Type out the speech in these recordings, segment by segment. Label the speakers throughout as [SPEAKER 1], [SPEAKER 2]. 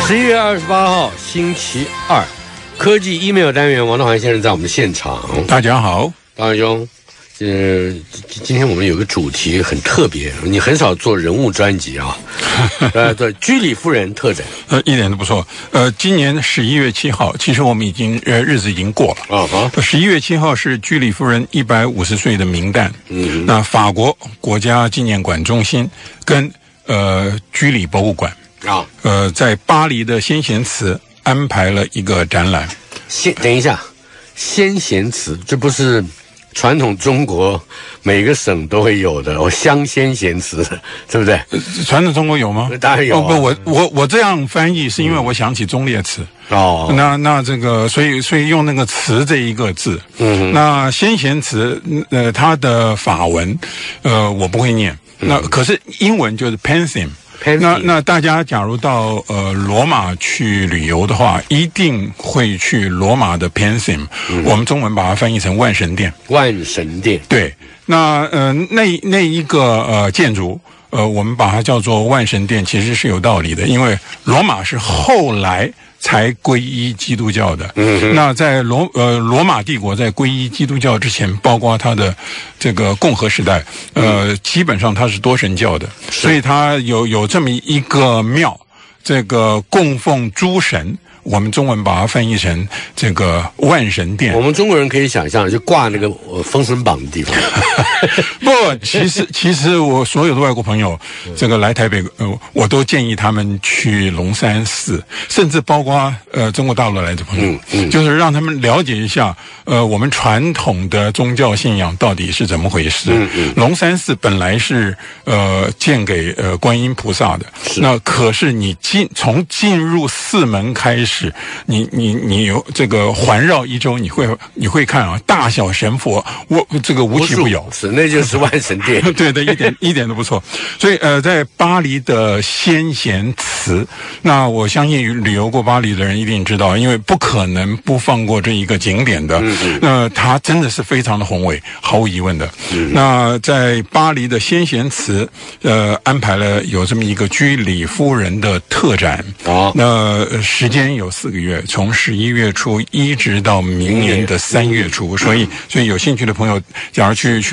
[SPEAKER 1] 11月28号星期二，科技 email 单元，王道环先生在我们的现场。
[SPEAKER 2] 大家好，
[SPEAKER 1] 大兄，今天我们有个主题很特别，你很少做人物专辑啊。对，居里夫人特展，
[SPEAKER 2] 一点都不错。今年11月7号，其实我们已经日子已经过了啊。11月7号是居里夫人150岁的冥诞。那法国国家纪念馆中心跟居里博物馆在巴黎的先贤祠安排了一个展览。
[SPEAKER 1] 等一下，先贤祠这不是传统中国每个省都会有的乡先贤祠，对不对？
[SPEAKER 2] 传统中国有吗？
[SPEAKER 1] 当然有
[SPEAKER 2] 我这样翻译是因为我想起忠烈祠。那这个所以用那个祠这一个字。那先贤祠它的法文我不会念。那可是英文就是 Pantheon。那大家假如到罗马去旅游的话，一定会去罗马的 Pantheon。我们中文把它翻译成万神殿。
[SPEAKER 1] 万神殿，
[SPEAKER 2] 对。那那一个建筑我们把它叫做万神殿，其实是有道理的，因为罗马是后来才皈依基督教的。那在罗马帝国在皈依基督教之前，包括它的这个共和时代，基本上它是多神教的，所以它有这么一个庙，这个供奉诸神。我们中文把它翻译成这个万神殿。
[SPEAKER 1] 我们中国人可以想象，就挂那个封神榜的地方。
[SPEAKER 2] 不，其实我所有的外国朋友，这个来台北，我都建议他们去龙山寺，甚至包括中国大陆来的朋友，就是让他们了解一下我们传统的宗教信仰到底是怎么回事。龙山寺本来是建给观音菩萨的，那可是你从进入寺门开始。你有这个环绕一周，你会看啊，大小神佛，这个无奇不有，
[SPEAKER 1] 是那就是万神殿。
[SPEAKER 2] 对的，一点都不错。所以在巴黎的先贤祠，那我相信旅游过巴黎的人一定知道，因为不可能不放过这一个景点的。那它真的是非常的宏伟，毫无疑问的。那在巴黎的先贤祠，安排了有这么一个居里夫人的特展。那时间有4个月，从11月初一直到明年的3月初，所以有兴趣的朋友，假如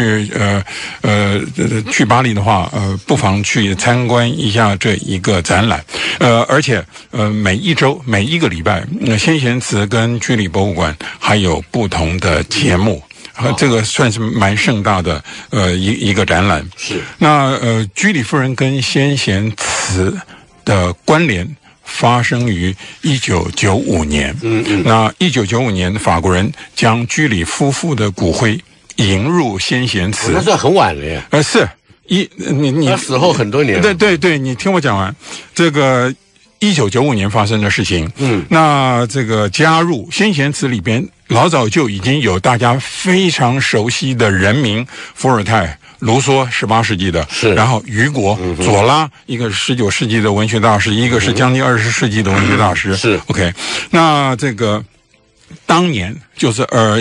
[SPEAKER 2] 去巴黎的话，不妨去参观一下这一个展览。而且每一周每一个礼拜，先贤祠跟居里博物馆还有不同的节目。这个算是蛮盛大的一个展览。是。那居里夫人跟先贤祠的关联发生于1995年。那1995年，法国人将居里夫妇的骨灰迎入先贤祠。
[SPEAKER 1] 那算很晚了耶。
[SPEAKER 2] 是你
[SPEAKER 1] 他死后很多年了。
[SPEAKER 2] 对，你听我讲完。这个1995年发生的事情。那这个加入先贤祠里边，老早就已经有大家非常熟悉的人名，伏尔泰、卢梭18世纪的，是，然后雨果、左拉，一个是19世纪的文学大师，一个是将近20世纪的文学大师。是 OK。那这个当年就是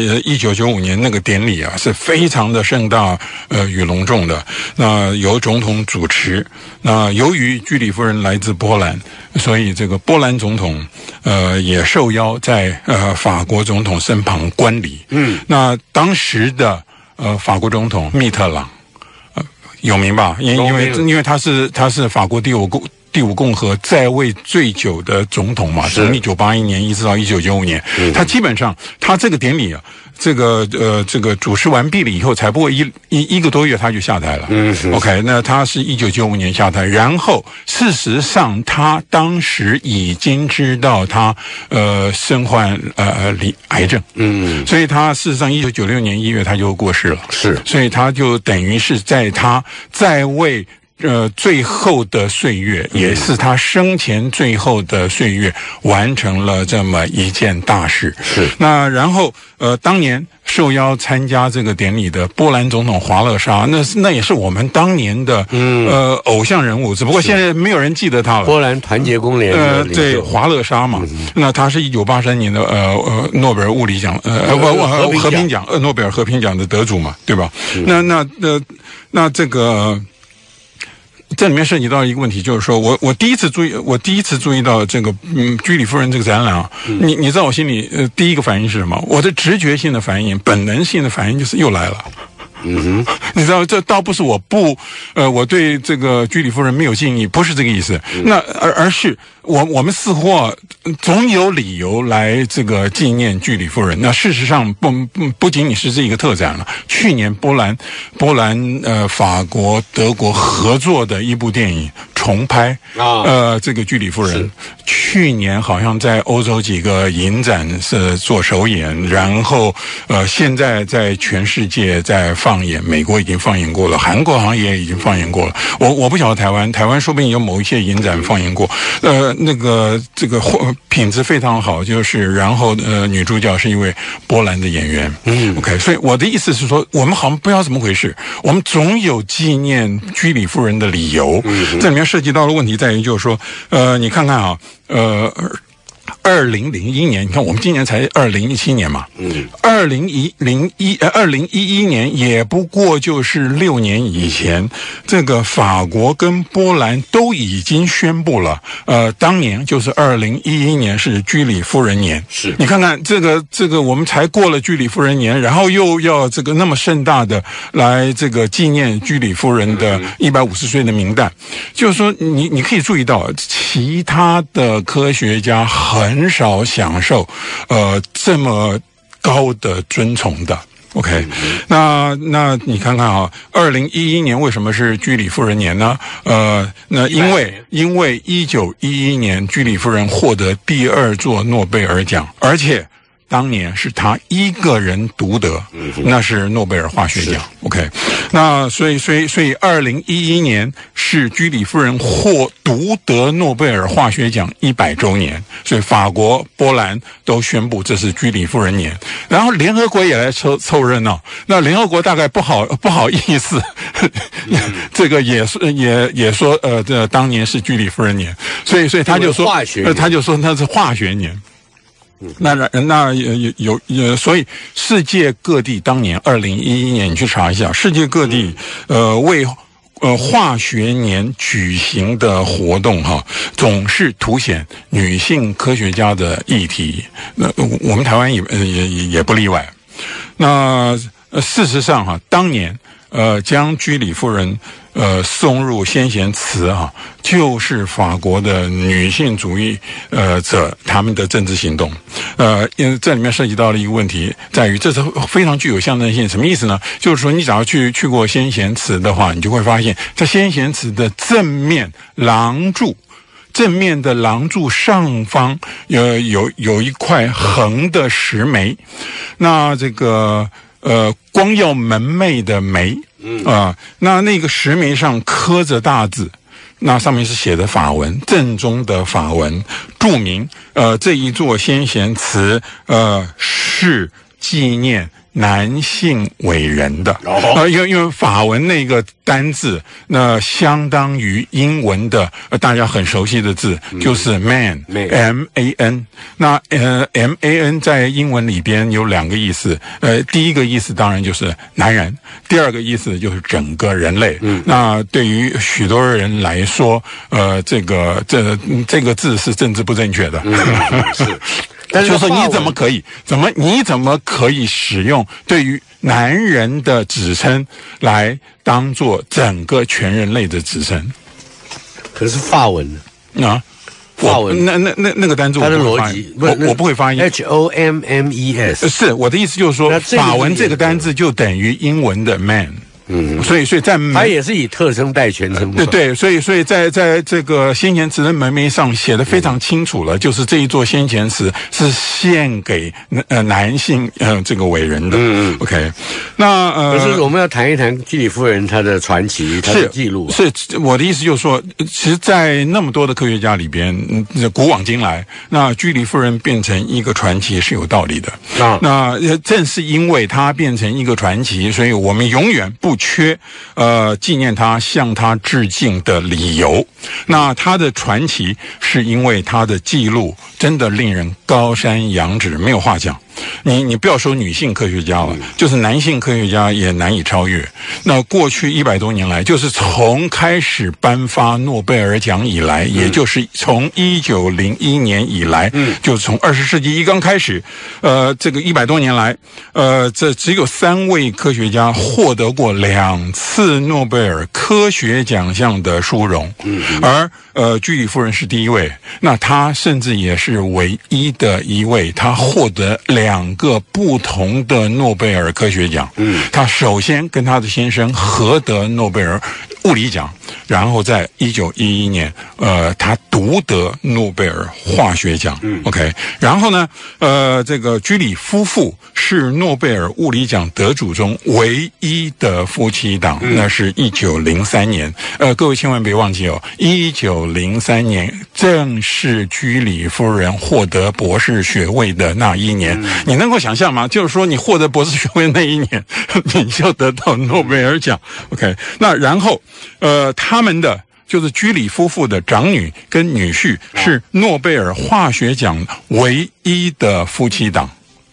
[SPEAKER 2] 1995年那个典礼啊，是非常的盛大与隆重的。那由总统主持。那由于居里夫人来自波兰，所以这个波兰总统也受邀在法国总统身旁观礼。那当时的法国总统密特朗。有名吧？因为他是法国第五共和在位最久的总统嘛，从1981年一直到1995年，他基本上他这个典礼啊，这个主持完毕了以后，才不过一个多月他就下台了。OK， 那他是1995年下台，然后事实上他当时已经知道他身患癌症。所以他事实上1996年1月他就过世了。是，所以他就等于是在他在位最后的岁月，也是他生前最后的岁月，完成了这么一件大事。是。那然后当年受邀参加这个典礼的波兰总统华勒沙，那也是我们当年的偶像人物，只不过现在没有人记得他了。波兰团结公联对，华勒沙嘛。那他是1983年的诺贝尔物理奖和平奖诺贝尔和平奖的得主嘛，对吧？那这个这里面涉及到一个问题，就是说我第一次注意到这个居里夫人这个展览啊，你知道我心里第一个反应是什么？我的直觉性的反应、本能性的反应就是又来了。你知道，这倒不是我对这个居里夫人没有敬意，不是这个意思。那而是我们似乎总有理由来这个纪念居里夫人。那事实上不仅仅是这一个特展了。去年波兰、法国、德国合作的一部电影重拍这个居里夫人，去年好像在欧洲几个影展是做首演，然后现在在全世界在放映，美国已经放映过了，韩国好像也已经放映过了。我不晓得台湾说不定有某一些影展放映过。这个品质非常好，就是然后女主角是一位波兰的演员。OK， 所以我的意思是说，我们好像不知道怎么回事，我们总有纪念居里夫人的理由。这里面涉及到的问题在于，就是说，你看看啊，2001年，你看我们今年才2017年嘛，2011年也不过就是6年以前，这个法国跟波兰都已经宣布了，当年就是2011年是居里夫人年。
[SPEAKER 1] 是，
[SPEAKER 2] 你看看这个我们才过了居里夫人年，然后又要这个那么盛大的来这个纪念居里夫人的150岁的冥诞，就是说你可以注意到，其他的科学家很少享受这么高的尊崇的。OK， 那你看看啊，2011年为什么是居里夫人年呢？那因为1911年居里夫人获得第2座诺贝尔奖，而且当年是他一个人独得，那是诺贝尔化学奖。OK， 那所以2011年是居里夫人独得诺贝尔化学奖100周年，所以法国、波兰都宣布这是居里夫人年，然后联合国也来凑热闹。那联合国大概不好意思，这个也说这当年是居里夫人年，所以他就说那是化学年。那所以世界各地当年2011年你去查一下，世界各地为化学年举行的活动总是凸显女性科学家的议题。那我们台湾也不例外。那事实上当年将居里夫人送入先贤祠就是法国的女性主义者他们的政治行动。因为这里面涉及到了一个问题，在于这是非常具有象征性。什么意思呢？就是说你只要去过先贤祠的话，你就会发现在先贤祠的正面的廊柱上方有一块横的石梅，那这个光耀门楣的楣那个石梅上刻着大字，那上面是写的法文，正宗的法文，注明这一座先贤祠是纪念男性伟人的。因为法文那个单字那相当于英文的大家很熟悉的字，就是 man M-A-N。 那M-A-N 在英文里边有2个意思，第一个意思当然就是男人，第二个意思就是整个人类。那对于许多人来说这个字是政治不正确的。
[SPEAKER 1] 是，但是
[SPEAKER 2] 就是说你怎么可以使用对于男人的指称来当做整个全人类的指称？
[SPEAKER 1] 可是法文呢？法文
[SPEAKER 2] 那个单字，它的逻辑我不会发音。
[SPEAKER 1] HOMMES
[SPEAKER 2] 是我的意思，就是说法文这个单字就等于英文的 man。所以在
[SPEAKER 1] 它也是以特称代全称。
[SPEAKER 2] 对，所以在这个先贤祠的门楣上写得非常清楚了，就是这一座先贤祠是献给男性这个伟人的。OK， 那
[SPEAKER 1] 可是我们要谈一谈居里夫人她的传奇，她的记录。
[SPEAKER 2] 是我的意思就是说，其实，在那么多的科学家里边，古往今来，那居里夫人变成一个传奇是有道理的。那正是因为她变成一个传奇，所以我们永远不缺纪念他、向他致敬的理由。那他的传奇是因为他的记录真的令人高山仰止，没有话讲。 你不要说女性科学家了，就是男性科学家也难以超越。那过去100多年来，就是从开始颁发诺贝尔奖以来，也就是从1901年以来，就是从20世纪一刚开始，这个100多年来，这只有3位科学家获得过2次诺贝尔科学奖项的殊荣，而居里夫人是第一位，那她甚至也是唯一的一位，她获得2个不同的诺贝尔科学奖。她首先跟她的先生合得诺贝尔物理奖，然后在1911年，她独得诺贝尔化学奖。OK， 然后呢，这个居里夫妇是诺贝尔物理奖得主中唯一的夫妻档，那是1903年。各位千万别忘记哦，1903年正是居里夫人获得博士学位的那一年。你能够想象吗？就是说你获得博士学位那一年，你就得到诺贝尔奖。OK， 那然后他们的就是居里夫妇的长女跟女婿是诺贝尔化学奖唯一的夫妻档。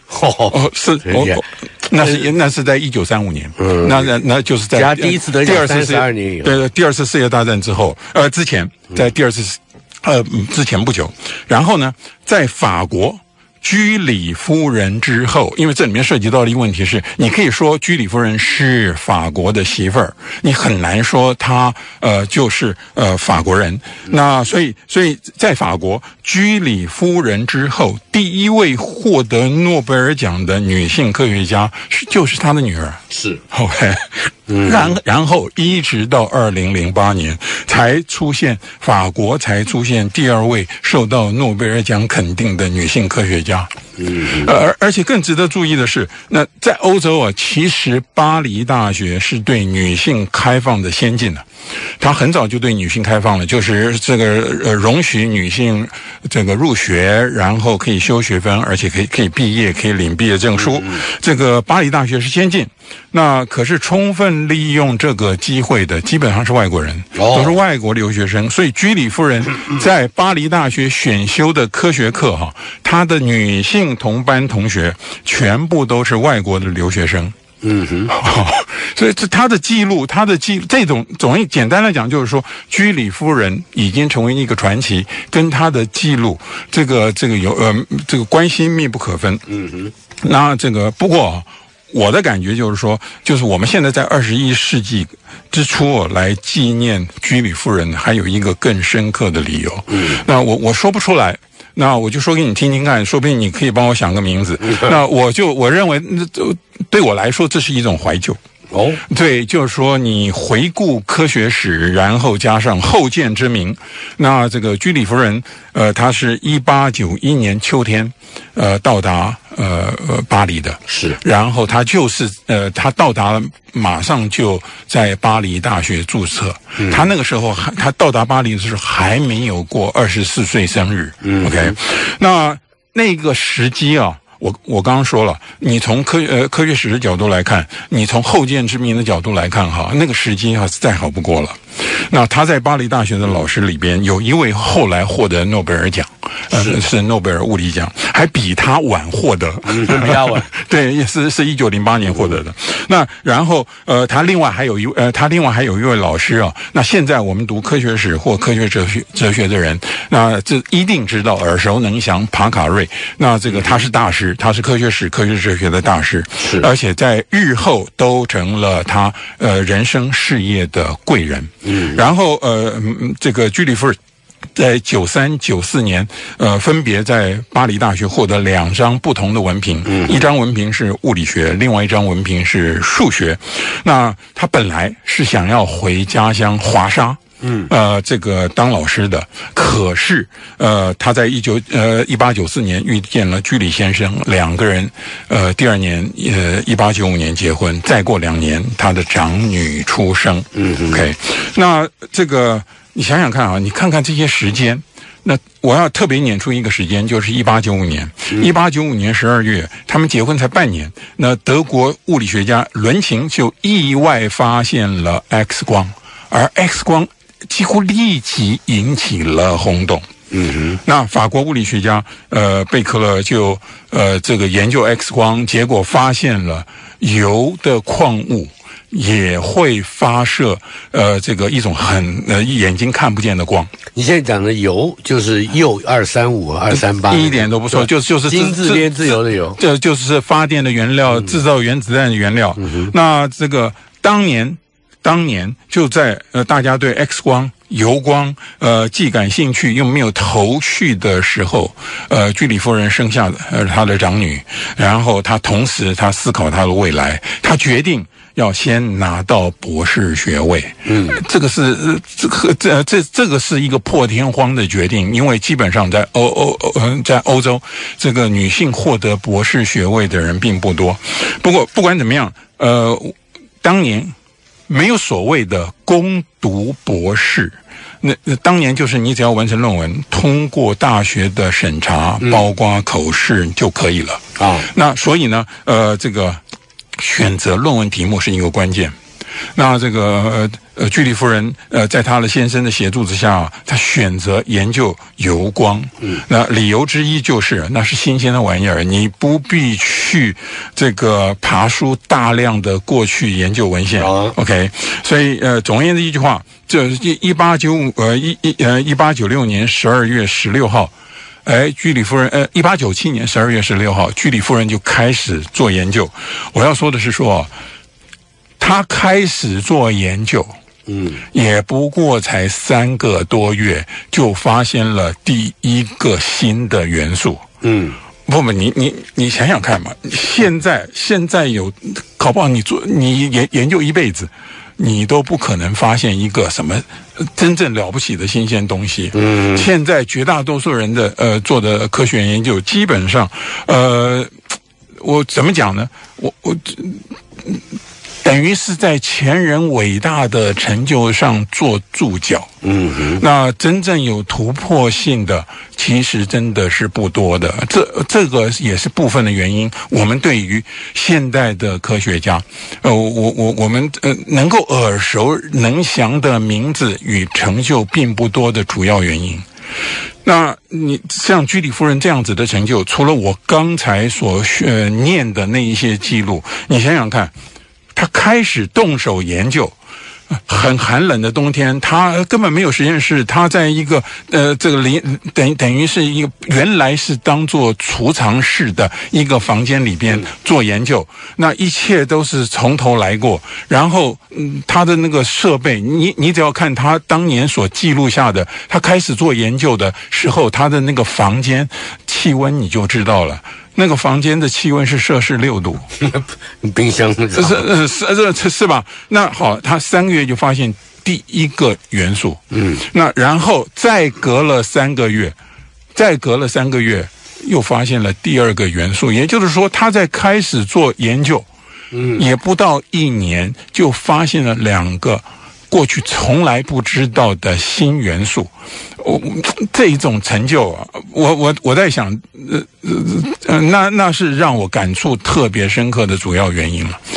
[SPEAKER 2] 那是在1935年，那就是在
[SPEAKER 1] 第一次得奖32年以后，
[SPEAKER 2] 对，第二次世界大战之后，之前在第二次之前不久，然后呢，在法国。居里夫人之后，因为这里面涉及到的一个问题是，你可以说居里夫人是法国的媳妇儿，你很难说她就是法国人。那所以在法国，居里夫人之后，第一位获得诺贝尔奖的女性科学家就是她的女儿。
[SPEAKER 1] 是
[SPEAKER 2] OK。然后一直到2008年法国才出现第2位受到诺贝尔奖肯定的女性科学家。而且更值得注意的是，那在欧洲啊，其实巴黎大学是对女性开放的先进的，它很早就对女性开放了，就是这个容许女性这个入学，然后可以修学分，而且可以毕业，可以领毕业证书。这个巴黎大学是先进。那可是充分利用这个机会的基本上是外国人，都是外国留学生。所以居里夫人在巴黎大学选修的科学课她的女性同班同学全部都是外国的留学生。所以他的记录，这种简单来讲就是说，居里夫人已经成为一个传奇，跟他的记录这个关系密不可分。那不过我的感觉就是说，就是我们现在在21世纪之初来纪念居里夫人，还有一个更深刻的理由。那我说不出来。那我就说给你听听看，说不定你可以帮我想个名字。那我认为，对我来说，这是一种怀旧。对，就是说你回顾科学史，然后加上后见之明。那这个居里夫人，她是1891年秋天，到达巴黎的，是。然后她她到达了，马上就在巴黎大学注册。她那个时候她到达巴黎的时候还没有过24岁生日。OK， 那个时机啊。我刚刚说了，你从科学史的角度来看，你从后见之明的角度来看那个时机再好不过了。那他在巴黎大学的老师里边有一位后来获得诺贝尔奖，是诺贝尔物理奖，还比他晚获得，
[SPEAKER 1] 比他晚。
[SPEAKER 2] 对，也是1908年获得的。那然后他另外还有一位老师那现在我们读科学史或科学哲学的人，那这一定知道耳熟能详帕卡瑞。那这个他是大师，他是科学史、科学哲学的大师，是，而且在日后都成了他人生事业的贵人。然后这个居里夫人在93、94年，分别在巴黎大学获得2张不同的文凭，一张文凭是物理学，另外一张文凭是数学。那他本来是想要回家乡华沙。这个当老师的，可是他在1894年遇见了居里先生，2个人第2年1895年结婚，再过2年他的长女出生。OK， 那这个你想想看你看看这些时间。那我要特别撵出一个时间，就是1895年，1895年12月，他们结婚才半年，那德国物理学家伦琴就意外发现了 X 光，而 X 光几乎立即引起了轰动。 那法国物理学家贝克勒就这个研究 X 光，结果发现了铀的矿物也会发射这个一种眼睛看不见的光。
[SPEAKER 1] 你现在讲的铀就是铀235、238，
[SPEAKER 2] 一点都不错，就是
[SPEAKER 1] 金字边自由的铀，
[SPEAKER 2] 这就是发电的原料，制造原子弹的原料。那这个当年就在大家对 X 光、铀光既感兴趣又没有头绪的时候，居里夫人生下她的长女，然后她同时她思考她的未来，她决定要先拿到博士学位。这个是一个破天荒的决定，因为基本上在欧洲，这个女性获得博士学位的人并不多。不过不管怎么样，当年没有所谓的攻读博士。那当年就是你只要完成论文，通过大学的审查，包括口试就可以了啊。那所以呢，这个选择论文题目是一个关键。那这个居里夫人在她的先生的协助之下，她选择研究铀光。那理由之一就是那是新鲜的玩意儿，你不必去这个爬书大量的过去研究文献。OK， 所以总而言之一句话，这1896年12月16号。居里夫人1897年12月16号，居里夫人就开始做研究。我要说的是说，她开始做研究，也不过才3个多月，就发现了第一个新的元素。不，你想想看嘛，现在有，搞不好你研究一辈子，你都不可能发现一个什么真正了不起的新鲜东西。现在绝大多数人的做的科学研究，基本上我怎么讲呢？我等于是在前人伟大的成就上做注脚。那真正有突破性的，其实真的是不多的。这个也是部分的原因。我们对于现代的科学家，我们能够耳熟能详的名字与成就并不多的主要原因。那你像居里夫人这样子的成就，除了我刚才所念的那一些记录，你想想看。他开始动手研究，很寒冷的冬天，他根本没有实验室，他在一个这个等于是一个原来是当做储藏室的一个房间里边做研究，那一切都是从头来过。然后他的那个设备，你只要看他当年所记录下的，他开始做研究的时候，他的那个房间气温你就知道了。那个房间的气温是摄氏6度，
[SPEAKER 1] 冰箱
[SPEAKER 2] 是吧？那好，他3个月就发现第一个元素，那然后再隔了3个月，又发现了第2个元素，也就是说，他在开始做研究，也不到1年就发现了2个过去从来不知道的新元素。这一种成就啊，我在想，那是让我感触特别深刻的主要原因了。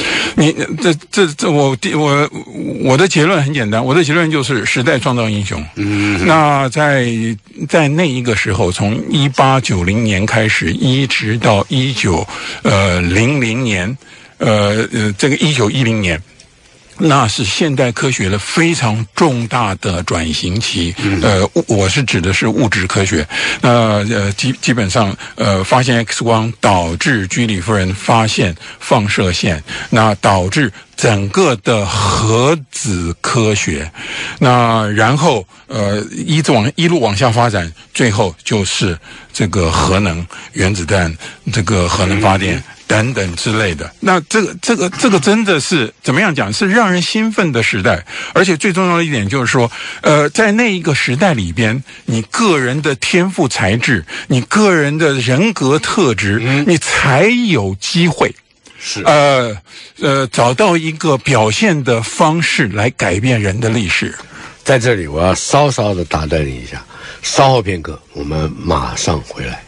[SPEAKER 2] 我的结论很简单，我的结论就是时代创造英雄。那在那一个时候，从1890年开始，一直到1900年，这个1910年。那是现代科学的非常重大的转型期。我是指的是物质科学。基本上发现 X 光导致居里夫人发现放射线，那导致整个的核子科学，那然后一路往下发展，最后就是这个核能、原子弹、这个核能发电等等之类的。那这个真的是怎么样讲？是让人兴奋的时代。而且最重要的一点就是说，在那一个时代里边，你个人的天赋才智，你个人的人格特质，你才有机会。
[SPEAKER 1] 是
[SPEAKER 2] 找到一个表现的方式来改变人的历史。
[SPEAKER 1] 在这里，我要稍稍的打断你一下，稍后片刻，我们马上回来。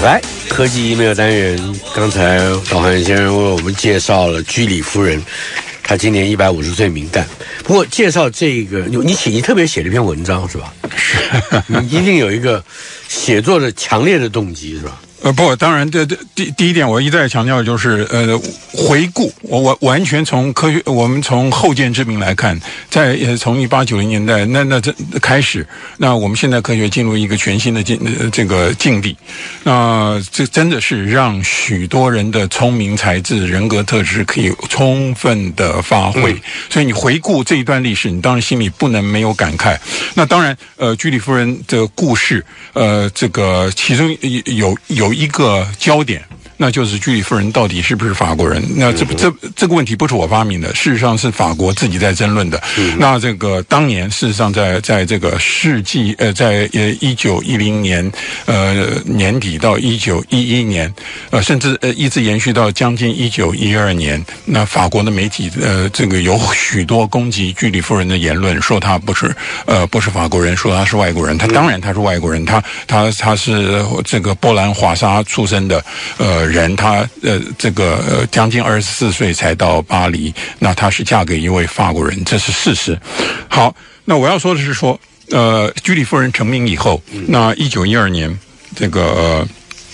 [SPEAKER 1] 来，科技 email 单元，刚才导航先生为我们介绍了居里夫人，她今年150岁冥诞。不过介绍这个，你特别写了一篇文章是吧？
[SPEAKER 2] 是，
[SPEAKER 1] 你一定有一个写作的强烈的动机是吧？
[SPEAKER 2] 不，当然，第一点，我一再强调就是回顾，我完全从我们从后见之明来看，从1890年代这开始，那我们现在科学进入一个全新的这个境地，这真的是让许多人的聪明才智、人格特质可以充分的发挥。所以你回顾这一段历史，你当然心里不能没有感慨。那当然，居里夫人的故事，这个其中有一个焦点，那就是居里夫人到底是不是法国人？那这个问题不是我发明的，事实上是法国自己在争论的。那这个当年事实上在这个世纪在1910年年底到1911年甚至一直延续到将近1912年，那法国的媒体这个有许多攻击居里夫人的言论，说她不是法国人，说她是外国人。当然她是外国人，她是这个波兰华沙出生的人，她这个将近24岁才到巴黎，那她是嫁给一位法国人，这是事实。好，那我要说的是说，居里夫人成名以后，那1912年这个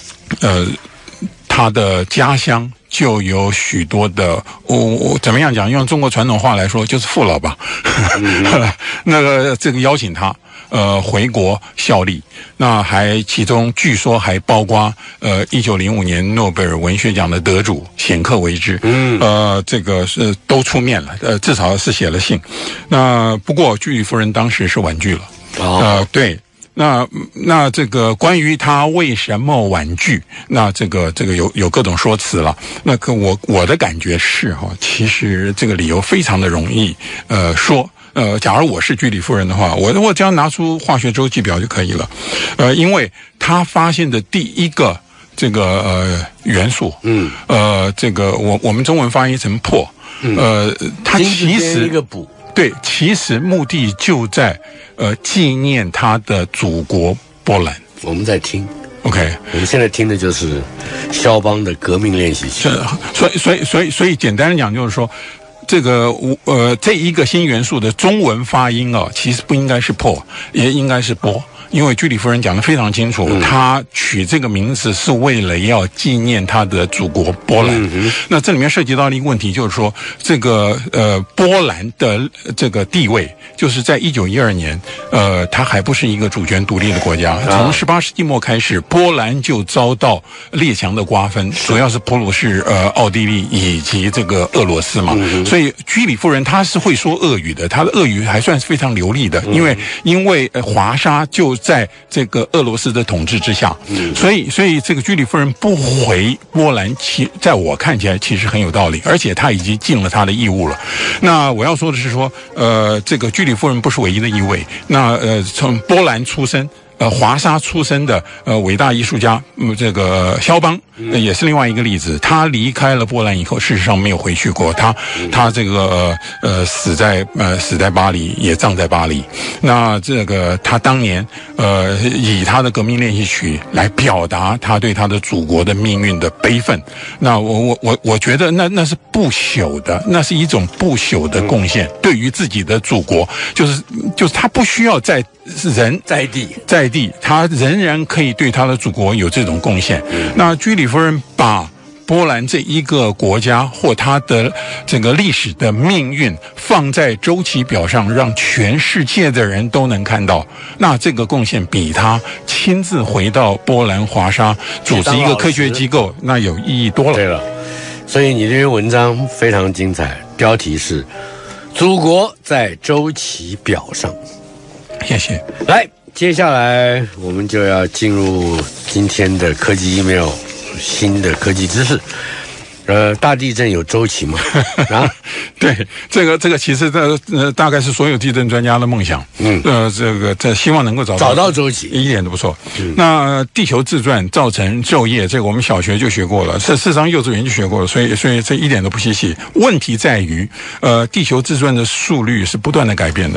[SPEAKER 2] 她的家乡就有许多的，我怎么样讲？用中国传统话来说，就是父老吧。那个这个邀请他回国效力，那其中据说还包括1905年诺贝尔文学奖的得主显克维之，这个是都出面了，至少是写了信。那不过居里夫人当时是婉拒了，对。那这个关于他为什么婉拒，那这个有各种说辞了。那我的感觉是其实这个理由非常的容易说。假如我是居里夫人的话，我只要拿出化学周期表就可以了。因为他发现的第一个这个元素，这个我们中文翻译成钋，它其实
[SPEAKER 1] 一个补。
[SPEAKER 2] 对，其实目的就在纪念他的祖国波兰。
[SPEAKER 1] 我们在听
[SPEAKER 2] ，OK，
[SPEAKER 1] 我们现在听的就是肖邦的革命练习曲。
[SPEAKER 2] 所以简单的讲就是说，这个这一个新元素的中文发音其实不应该是钋，也应该是波。因为居里夫人讲得非常清楚，她取这个名字是为了要纪念她的祖国波兰。那这里面涉及到的一个问题就是说，这个波兰的这个地位，就是在1912年，它还不是一个主权独立的国家。从18世纪末开始，波兰就遭到列强的瓜分，主要是普鲁士、奥地利以及这个俄罗斯嘛。所以居里夫人她是会说俄语的，她的俄语还算是非常流利的，因为华沙就在这个俄罗斯的统治之下，所以这个居里夫人不回波兰，在我看起来其实很有道理，而且她已经尽了她的义务了。那我要说的是说，这个居里夫人不是唯一的一位，那从波兰出身。华沙出身的伟大艺术家，这个肖邦也是另外一个例子。他离开了波兰以后，事实上没有回去过。他这个死在巴黎，也葬在巴黎。那这个他当年以他的革命练习曲来表达他对他的祖国的命运的悲愤。那我觉得那是不朽的，那是一种不朽的贡献，对于自己的祖国，就是他不需要在地，他仍然可以对他的祖国有这种贡献。那居里夫人把波兰这一个国家或他的整个历史的命运放在周期表上，让全世界的人都能看到，那这个贡献比他亲自回到波兰华沙组织一个科学机构那有意义多了。
[SPEAKER 1] 对了，所以你这篇文章非常精彩，标题是祖国在周期表上。
[SPEAKER 2] 谢谢。
[SPEAKER 1] 来，接下来我们就要进入今天的科技 email 新的科技知识。大地震有周期吗？
[SPEAKER 2] 对，这个其实大概是所有地震专家的梦想。这希望能够找
[SPEAKER 1] 到周期，
[SPEAKER 2] 一点都不错。那地球自转造成昼夜，这个我们小学就学过了，事实上幼稚园就学过了，所以这一点都不稀奇。问题在于，地球自转的速率是不断的改变的。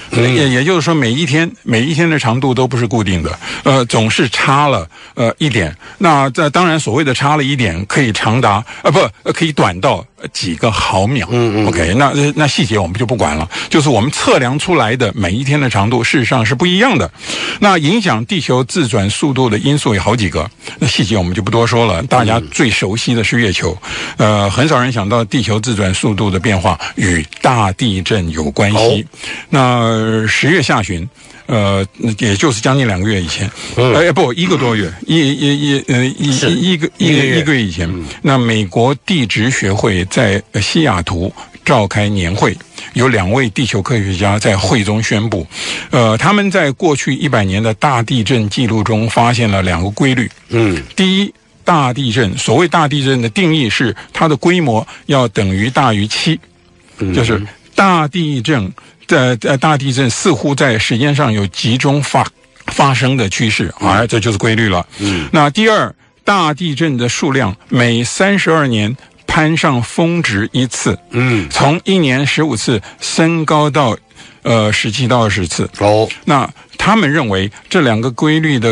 [SPEAKER 2] 也就是说每一天的长度都不是固定的，总是差了一点。那这当然所谓的差了一点，可以长达可以短到几个毫秒。OK， 那细节我们就不管了，就是我们测量出来的每一天的长度事实上是不一样的。那影响地球自转速度的因素有好几个，那细节我们就不多说了。大家最熟悉的是月球，很少人想到地球自转速度的变化与大地震有关系。那10月下旬，也就是将近2个月以前，1个多月，一个月以前，那美国地质学会在西雅图召开年会，有2位地球科学家在会中宣布，他们在过去100年的大地震记录中发现了2个规律。第一，大地震，所谓大地震的定义是它的规模要等于大于7，就是大地震似乎在时间上有集中发生的趋势，这就是规律了。那第二，大地震的数量每32年攀上峰值1次，从1年15次升高到17到20次。那他们认为这2个规律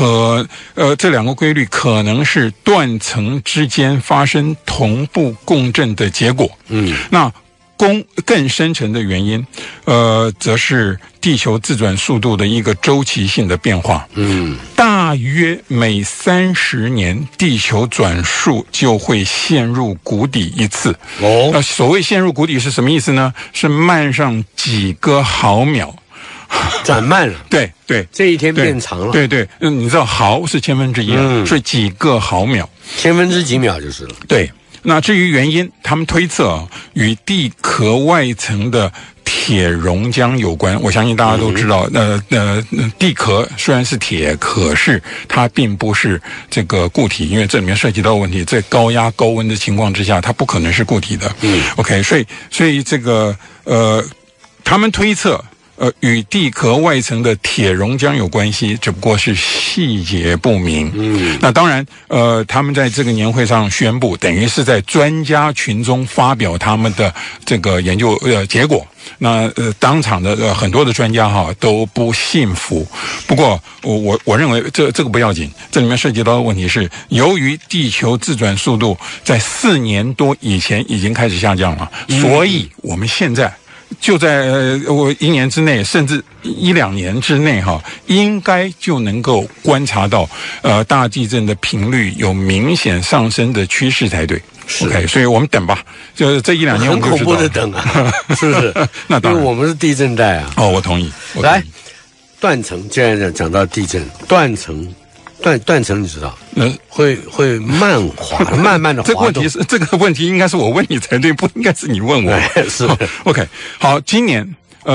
[SPEAKER 2] 可能是断层之间发生同步共振的结果。那更深层的原因，则是地球自转速度的一个周期性的变化。大约每30年，地球转速就会陷入谷底1次。所谓陷入谷底是什么意思呢？是慢上几个毫秒。
[SPEAKER 1] 转慢了，
[SPEAKER 2] 对，
[SPEAKER 1] 这一天变长了，
[SPEAKER 2] 对，你知道毫是1/1000，所以几个毫秒
[SPEAKER 1] ，1/1000几秒就是了。
[SPEAKER 2] 对，那至于原因，他们推测与地壳外层的铁熔浆有关。我相信大家都知道，地壳虽然是铁，可是它并不是这个固体，因为这里面涉及到问题，在高压高温的情况之下，它不可能是固体的。OK， 所以这个他们推测。与地壳外层的铁熔浆有关系，只不过是细节不明。那当然，他们在这个年会上宣布，等于是在专家群中发表他们的这个研究结果。那当场的很多的专家都不信服。不过我认为这个不要紧，这里面涉及到的问题是，由于地球自转速度在4年多以前已经开始下降了，所以我们现在。就在1年之内，甚至1-2年之内应该就能够观察到大地震的频率有明显上升的趋势才对。OK， 所以我们等吧，就是这1-2年我们就知道。很恐怖的
[SPEAKER 1] 等啊，是不是？那当然，因为我们是地震带啊。
[SPEAKER 2] 我同意。
[SPEAKER 1] 来，断层，既然讲到地震，断层你知道？会慢慢的滑动。
[SPEAKER 2] 这个问题应该是我问你才对，不应该是你问我。
[SPEAKER 1] 是
[SPEAKER 2] OK， 好，今年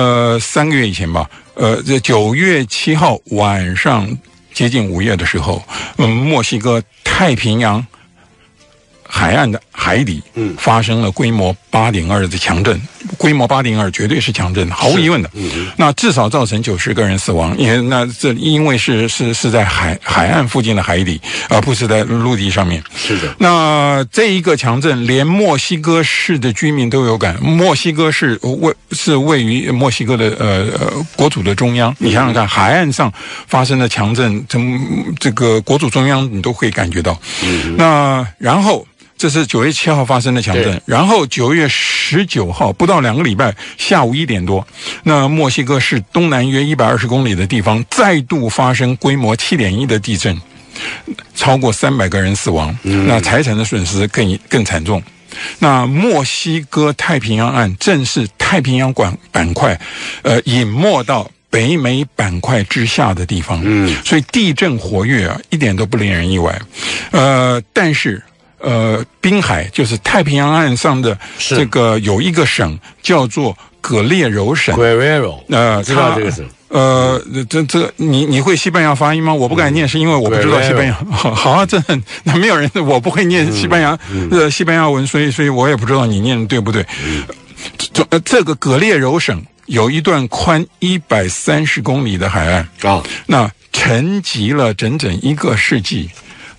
[SPEAKER 2] 3个月以前吧，这9月7号晚上接近午夜的时候，墨西哥太平洋海岸的海底发生了规模8.2的强震，规模8.2绝对是强震，毫无疑问的。那至少造成90个人死亡，因为是在海岸附近的海底，而不是在陆地上面。
[SPEAKER 1] 是的。
[SPEAKER 2] 那这一个强震，连墨西哥市的居民都有感。墨西哥市是位于墨西哥的国土的中央，你想想看，海岸上发生的强震，这个国土中央你都会感觉到。那然后。这是9月7号发生的强震，然后9月19号不到2个礼拜下午1点多，那墨西哥市东南约120公里的地方再度发生规模7.1的地震，超过300个人死亡，那财产的损失更惨重。那墨西哥太平洋岸正是太平洋板块隐没到北美板块之下的地方，所以地震活跃一点都不令人意外。但是滨海就是太平洋岸上的这个有一个省叫做葛列柔省。
[SPEAKER 1] 知道这个省。
[SPEAKER 2] 你会西班牙发音吗？我不敢念，是因为我不知道西班牙。好，那没有人，我不会念西班牙西班牙文，所以我也不知道你念的对不对。这个葛列柔省有一段宽130公里的海岸那沉积了整整1个世纪。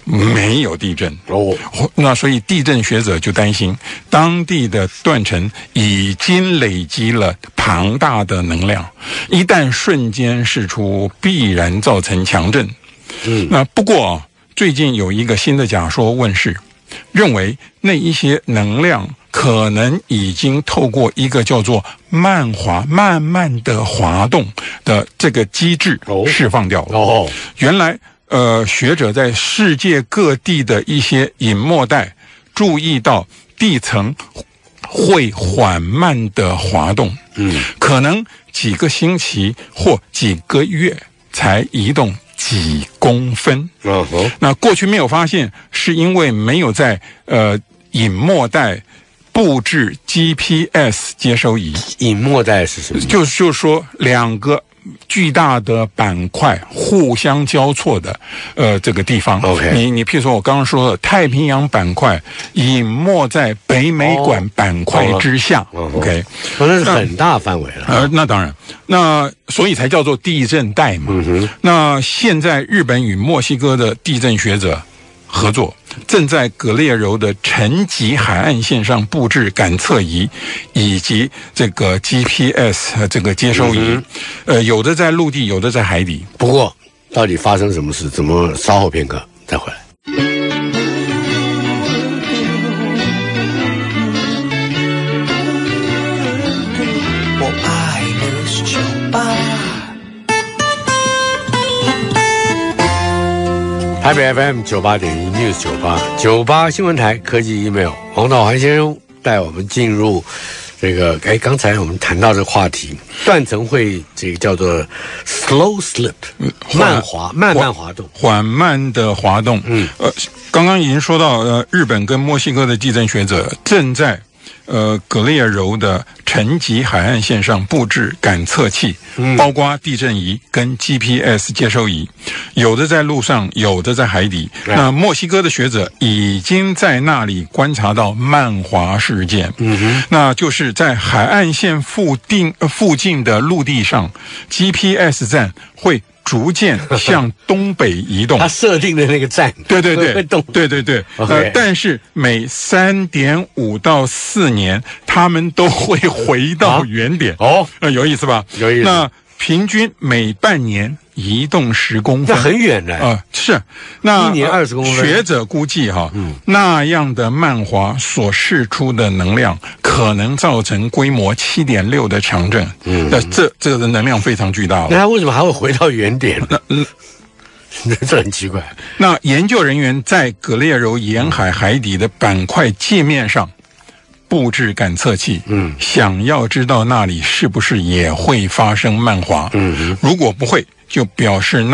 [SPEAKER 2] 没有地震
[SPEAKER 1] 哦。
[SPEAKER 2] 那所以地震学者就担心，当地的断层已经累积了庞大的能量，一旦瞬间释出，必然造成强震。那不过最近有一个新的假说问世，认为那一些能量可能已经透过一个叫做慢慢的滑动的这个机制释放掉了。原来学者在世界各地的一些隐没带注意到地层会缓慢的滑动，可能几个星期或几个月才移动几公分。那过去没有发现，是因为没有在隐没带布置 GPS 接收仪。
[SPEAKER 1] 隐没带是什么？
[SPEAKER 2] 就是说两个巨大的板块互相交错的这个地方。
[SPEAKER 1] OK，
[SPEAKER 2] 你譬如说我刚刚说的太平洋板块隐没在北美馆板块之下。OK，
[SPEAKER 1] 那是很大范围了。
[SPEAKER 2] 那当然，那所以才叫做地震带嘛。那现在日本与墨西哥的地震学者合作，正在格列柔的沉积海岸线上布置感测仪以及这个 GPS 这个接收仪。有的在陆地，有的在海底。
[SPEAKER 1] 不过到底发生什么事，怎么稍后片刻再回来。
[SPEAKER 3] 我爱的是酒吧。
[SPEAKER 1] 台北 FM 98.1 News 98新闻台科技 email， 黄道环先生带我们进入这个刚才我们谈到这个话题，断层会这个叫做 slow slip， 慢慢滑动，
[SPEAKER 2] 缓慢的滑动。刚刚已经说到日本跟墨西哥的地震学者正在格列柔的沉积海岸线上布置感测器，包括地震仪跟 GPS 接收仪，有的在陆上，有的在海底。那墨西哥的学者已经在那里观察到慢滑事件。那就是在海岸线附近的陆地上 ，GPS 站会逐渐向东北移动。
[SPEAKER 1] 他设定的那个站，
[SPEAKER 2] 对，
[SPEAKER 1] 会动，
[SPEAKER 2] 对。
[SPEAKER 1] Okay.
[SPEAKER 2] 但是每3.5到4年，他们都会回到原点。有意思吧？
[SPEAKER 1] 有意思。
[SPEAKER 2] 那平均每半年移动10公分，
[SPEAKER 1] 那很远的。
[SPEAKER 2] 是。那
[SPEAKER 1] 1年20公分。
[SPEAKER 2] 学者估计那样的慢滑所释出的能量，可能造成规模7.6的强震。那这个能量非常巨大了。
[SPEAKER 1] 那他为什么还会回到原点呢？这很奇怪。
[SPEAKER 2] 那研究人员在格列柔沿海海底的板块界面上布置感测器，想要知道那里是不是也会发生慢滑。如果不会，就表示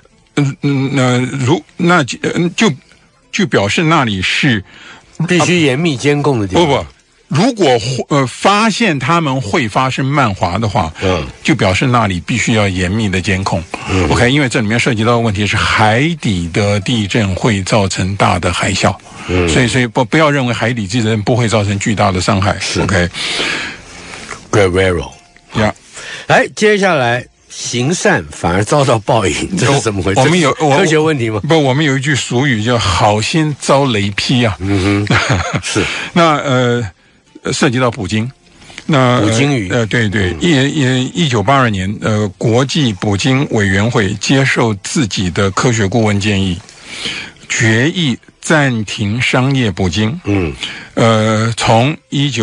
[SPEAKER 2] 就表示那里是
[SPEAKER 1] 必须严密监控的地方。
[SPEAKER 2] 不。如果发现他们会发生慢滑的话，就表示那里必须要严密的监控。OK， 因为这里面涉及到的问题是海底的地震会造成大的海啸，所以不要认为海底地震不会造成巨大的伤害。OK，
[SPEAKER 1] Guerrero， 来，接下来行善反而遭到报应，这是怎么回事？
[SPEAKER 2] 我们有
[SPEAKER 1] 科学问题吗？
[SPEAKER 2] 不，我们有一句俗语叫"好心遭雷劈"啊。
[SPEAKER 1] 是。
[SPEAKER 2] 那涉及到捕鲸，那
[SPEAKER 1] 捕鲸鱼，
[SPEAKER 2] 对，1982年，国际捕鲸委员会接受自己的科学顾问建议，决议暂停商业捕鲸。从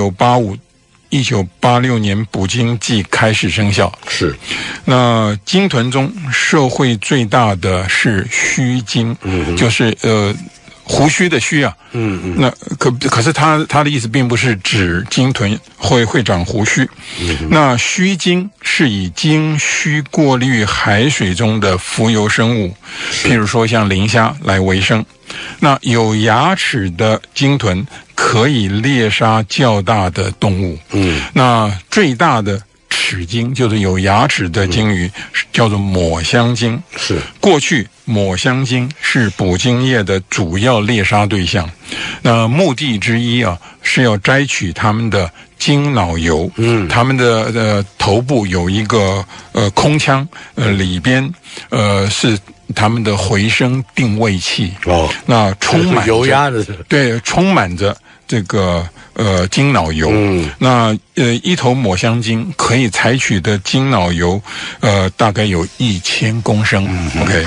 [SPEAKER 2] 1986年捕鲸季开始生效。是。那鲸豚中受惠最大的是须鲸，就是胡须的须啊。那可是他的意思并不是指鲸豚会长胡须。那须鲸是以鲸须过滤海水中的浮游生物，譬如说像磷虾来为生。那有牙齿的鲸豚可以猎杀较大的动物。那最大的齿鲸就是有牙齿的鲸鱼，叫做抹香鲸。是。过去抹香鲸是捕鲸业的主要猎杀对象。那目的之一是要摘取它们的鲸脑油。它们的头部有一个空腔，里边是他们的回声定位器那充满
[SPEAKER 1] 油压的，
[SPEAKER 2] 对，充满着这个精脑油。那一头抹香鲸可以采取的精脑油大概有1000公升。OK，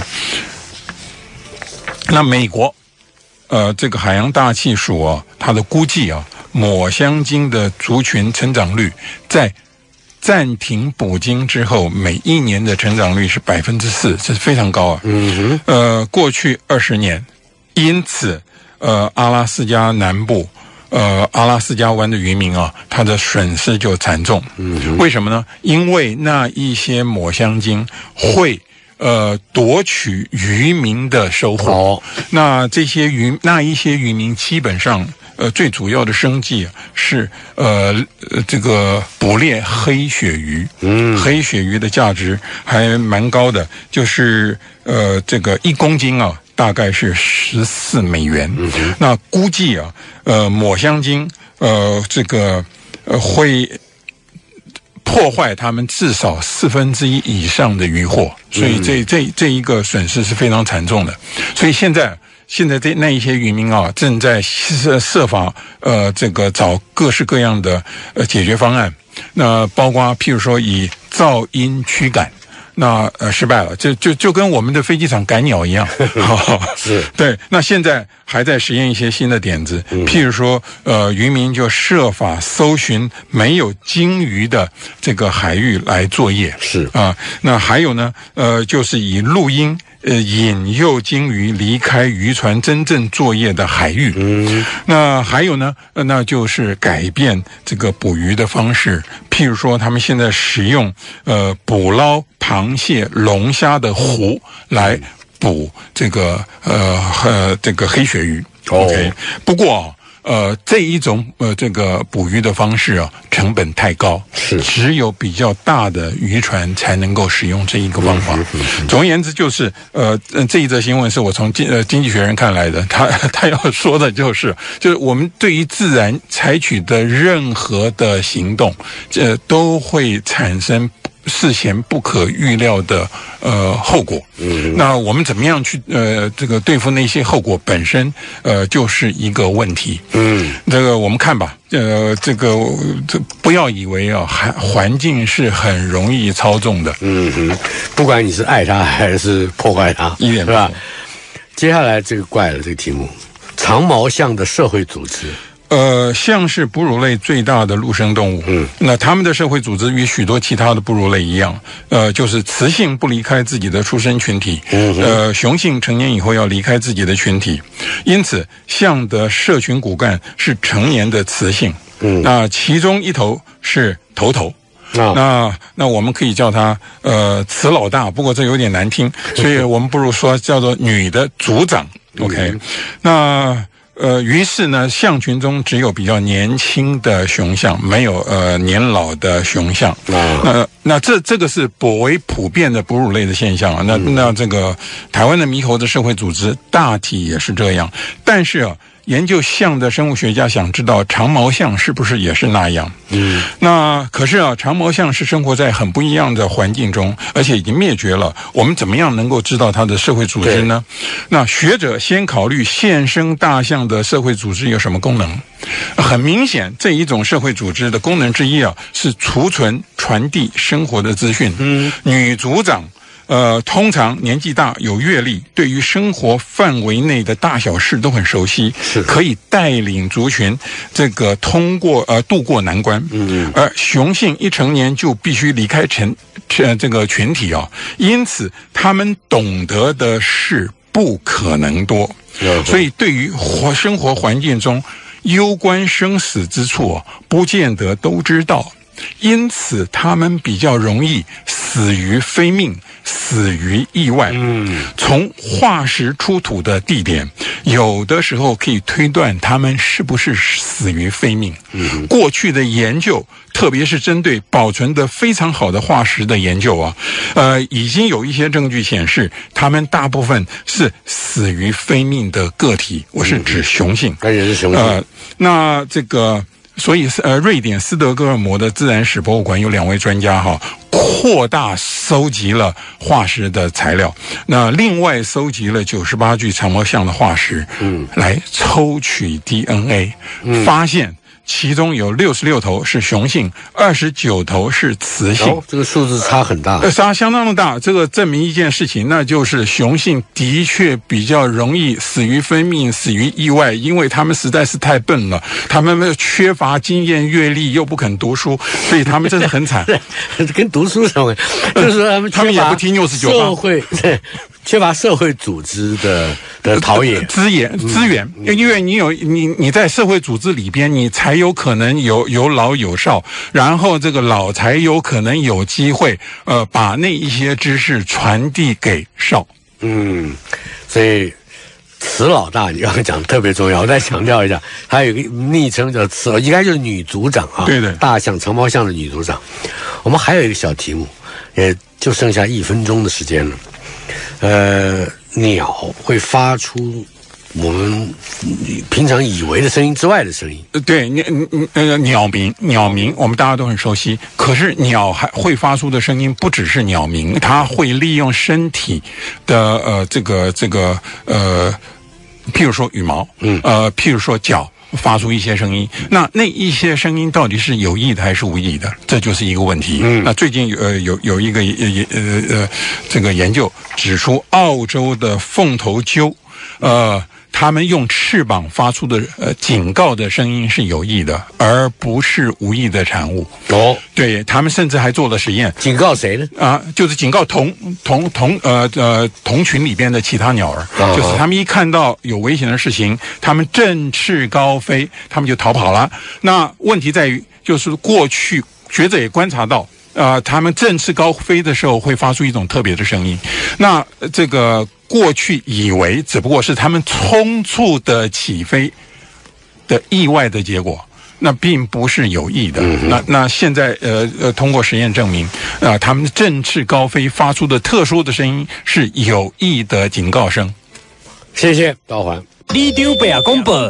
[SPEAKER 2] 那美国这个海洋大气署啊，它的估计啊，抹香鲸的族群成长率在暂停捕鲸之后，每一年的成长率是4%，这是非常高啊。过去20年，因此阿拉斯加南部阿拉斯加湾的渔民啊，他的损失就惨重。为什么呢？因为那一些抹香鲸会夺取渔民的收获。那一些渔民基本上最主要的生计是这个捕猎黑鳕鱼。黑鳕鱼的价值还蛮高的，就是这个1公斤啊大概是14美元。那估计啊抹香鲸这个会破坏他们至少1/4以上的渔获，所以这一个损失是非常惨重的。所以现在那一些渔民啊，正在设法这个找各式各样的解决方案。那包括譬如说以噪音驱赶。那失败了，就跟我们的飞机场赶鸟一样。
[SPEAKER 1] 是
[SPEAKER 2] 对。那现在还在实验一些新的点子，譬如说渔民就设法搜寻没有鲸鱼的这个海域来作业。
[SPEAKER 1] 是
[SPEAKER 2] 那还有呢就是以录音引诱鲸鱼离开渔船真正作业的海域。那还有呢那就是改变这个捕鱼的方式，譬如说他们现在使用捕捞螃蟹、龙虾的湖来捕这个这个黑鳕鱼。OK， 不过这一种这个捕鱼的方式啊，成本太高，
[SPEAKER 1] 是
[SPEAKER 2] 只有比较大的渔船才能够使用这一个方法。总而言之，就是这一则新闻是我从经济学人看来的，他要说的就是我们对于自然采取的任何的行动，都会产生事前不可预料的后果。那我们怎么样去这个对付那些后果本身就是一个问题。这个我们看吧。这不要以为环境是很容易操纵的。
[SPEAKER 1] 不管你是爱它还是破坏它，
[SPEAKER 2] 一点
[SPEAKER 1] 是吧？接下来这个怪了，这个题目，长毛象的社会组织。
[SPEAKER 2] 象是哺乳类最大的陆生动物。那它们的社会组织与许多其他的哺乳类一样，就是雌性不离开自己的出生群体，雄性成年以后要离开自己的群体，因此象的社群骨干是成年的雌性。那其中一头是头。那我们可以叫它雌老大，不过这有点难听，所以我们不如说叫做女的族长。OK， 那于是呢，象群中只有比较年轻的雄象，没有年老的雄象。那这个是颇为普遍的哺乳类的现象啊。那这个台湾的猕猴的社会组织大体也是这样，但是研究象的生物学家想知道长毛象是不是也是那样。那可是长毛象是生活在很不一样的环境中，而且已经灭绝了，我们怎么样能够知道它的社会组织呢？那学者先考虑现生大象的社会组织有什么功能。很明显，这一种社会组织的功能之一是储存传递生活的资讯。女组长通常年纪大，有阅历，对于生活范围内的大小事都很熟悉，可以带领族群这个度过难关。而雄性一成年就必须离开这个群体因此他们懂得的事不可能多，所以对于生活环境中攸关生死之处不见得都知道。因此他们比较容易死于非命，死于意外。从化石出土的地点，有的时候可以推断他们是不是死于非命。过去的研究，特别是针对保存得非常好的化石的研究已经有一些证据显示，他们大部分是死于非命的个体。我是指雄性，
[SPEAKER 1] 而且是雄性。
[SPEAKER 2] 那这个。所以瑞典斯德哥尔摩的自然史博物馆有2位专家扩大搜集了化石的材料，那另外搜集了98具长毛象的化石，来抽取 DNA，发现其中有66头是雄性，29头是雌性。
[SPEAKER 1] 这个数字差很大，
[SPEAKER 2] 差相当的大。这个证明一件事情，那就是雄性的确比较容易死于分娩、死于意外，因为他们实在是太笨了，他们缺乏经验阅历，又不肯读书，所以他们真的很惨。
[SPEAKER 1] 跟读书什么？就是说
[SPEAKER 2] 他们也不听News 98，
[SPEAKER 1] 社会缺乏社会组织的陶冶
[SPEAKER 2] 资源，因为你在社会组织里边，你才有可能有老有少，然后这个老才有可能有机会把那一些知识传递给少。
[SPEAKER 1] 所以慈老大你刚刚讲特别重要，我再强调一下，还有一个昵称叫慈老，应该就是女组长啊，
[SPEAKER 2] 对对，
[SPEAKER 1] 大象长毛象的女组长。我们还有一个小题目，也就剩下1分钟的时间了。鸟会发出我们平常以为的声音之外的声音。
[SPEAKER 2] 对，鸟鸣，我们大家都很熟悉。可是鸟还会发出的声音不只是鸟鸣，它会利用身体的譬如说羽毛，譬如说脚。发出一些声音，那一些声音到底是有意的还是无意的？这就是一个问题。那最近有一个这个研究指出，澳洲的凤头鸠，他们用翅膀发出的警告的声音是有意的，而不是无意的产物。对，他们甚至还做了实验。
[SPEAKER 1] 警告谁呢？
[SPEAKER 2] 就是警告同群里边的其他鸟儿，就是他们一看到有危险的事情，他们振翅高飞，他们就逃跑了。那问题在于，就是过去学者也观察到。他们振翅高飞的时候会发出一种特别的声音，那这个过去以为只不过是他们匆促的起飞的意外的结果，那并不是有意的。那现在通过实验证明，他们振翅高飞发出的特殊的声音是有意的警告声。
[SPEAKER 1] 谢谢道环。
[SPEAKER 4] 里长伯公报